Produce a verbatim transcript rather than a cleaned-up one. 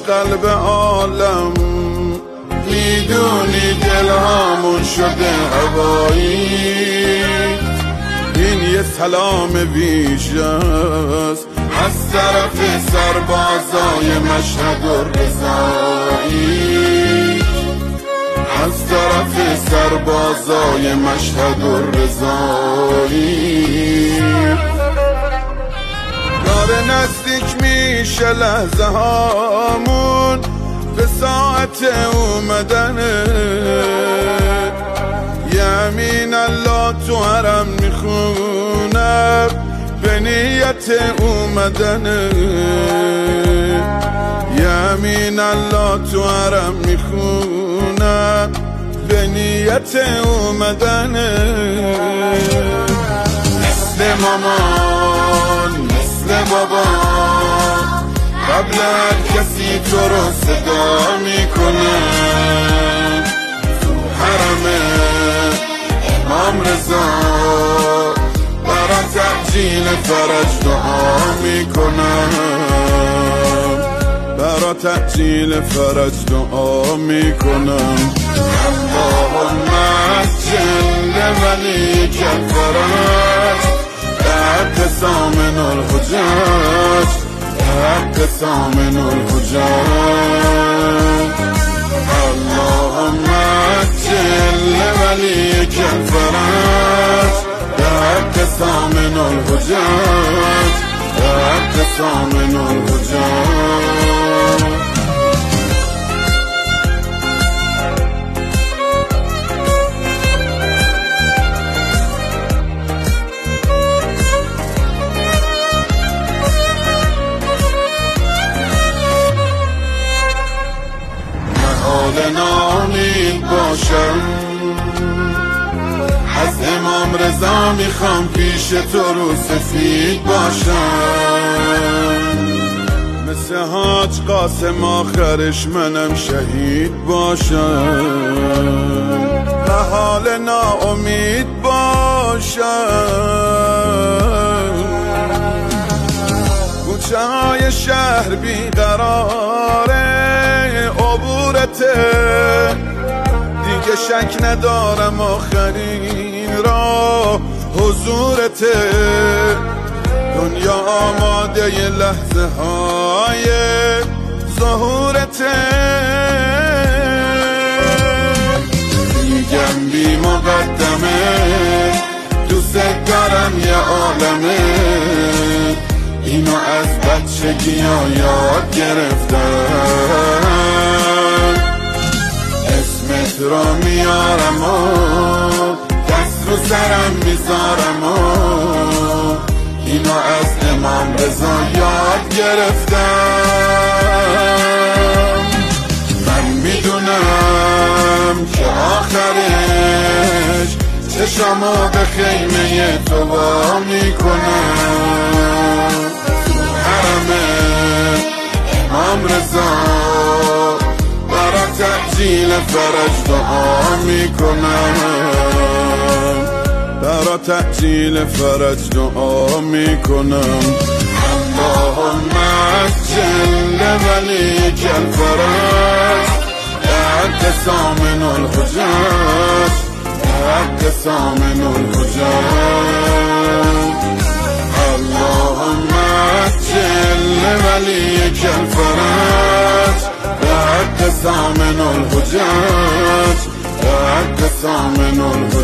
قلب عالم، میدونی دلهامون شده هوایی. این یه سلام ویژه است از طرف سربازای مشهد و رضایی، از طرف سربازای مشهد و رضایی. داره نزدیک میشه لحظه هامون به ساعت اومدنه، یمین الله تو حرم میخونم به نیت اومدنه، یمین الله تو حرم میخونم به نیت اومدنه. مثل مامان مثل بابا قبل هر کسی تو رو صدا میکنه، تو حرم امام رضا برا تحجیل فرج دعا میکنم، برا تحجیل فرج دعا میکنم. اللهم عجل ولیک الفرج حق سامن الحجاج، حق سامن الحجاج. اللهم عجل ولیک الفرج حق سامن الحجاج، حق سامن الحجاج. نامید باشم از امام رضا میخوام پیش تو رو سفید باشم، مثل حاج قاسم آخرش منم شهید باشم، به حال ناامید باشم. کوچه های شهر بیقراره عبورته، دیگه شک ندارم آخرین را حضورته. دنیا آماده ی لحظه های ظهورته، میگم بی مقدمه دوست دارم یه عالمه، اینو از بچگی ها یاد گرفتم. اسمت را میارم و دست رو سرم میذارم و اینو از امام رضا یاد گرفتم. من میدونم که آخرش چشمو به خیمه تو وا میکنم، امام رضا برا تحجیل فرج دعا میکنم، برا تحجیل فرج دعا میکنم. اللهم عجل ولیک الفرج حق سامن الحجاج، حق سامن الحجاج. اللهم عجل ولیک الفرج حق سامن الحجاج، حق سامن الحجاج.